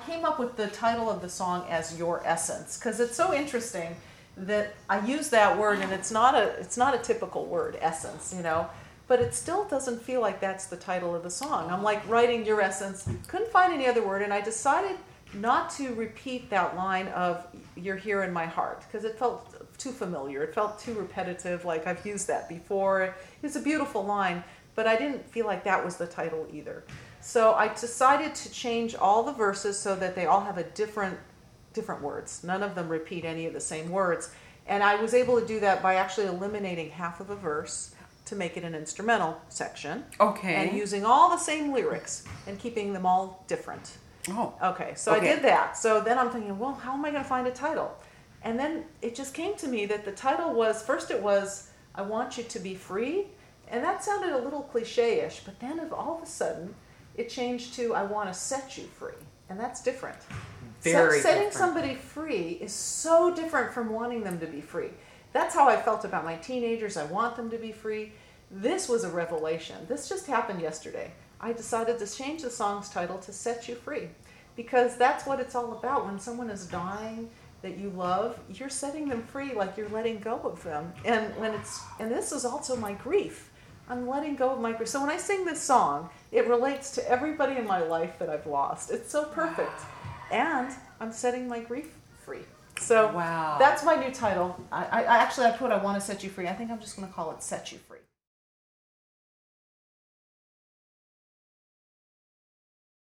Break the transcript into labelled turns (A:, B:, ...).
A: came up with the title of the song as Your Essence, because it's so interesting that I use that word, and it's not a typical word, essence, but it still doesn't feel like that's the title of the song. I'm like writing Your Essence, couldn't find any other word, and I decided not to repeat that line of You're Here in My Heart, because it felt too familiar. It felt too repetitive, like I've used that before. It's a beautiful line, but I didn't feel like that was the title either. So I decided to change all the verses so that they all have a different words. None of them repeat any of the same words. And I was able to do that by actually eliminating half of a verse to make it an instrumental section.
B: Okay.
A: And using all the same lyrics and keeping them all different.
B: Oh.
A: Okay, so I did that. So then I'm thinking, well, how am I going to find a title? And then it just came to me that the title was, first it was, I Want You to Be Free. And that sounded a little cliche-ish, but then all of a sudden, it changed to, I Want to Set You Free. And that's different.
B: Very
A: Setting
B: different.
A: somebody free is so different from wanting them to be free. That's how I felt about my teenagers. I want them to be free. This was a revelation. This just happened yesterday. I decided to change the song's title to Set You Free, because that's what it's all about. When someone is dying that you love, you're setting them free, like you're letting go of them. And this is also my grief. I'm letting go of my grief. So when I sing this song, it relates to everybody in my life that I've lost. It's so perfect. And I'm setting my grief free. So
B: wow.
A: That's my new title. I put I Want to Set You Free. I think I'm just going to call it Set You Free.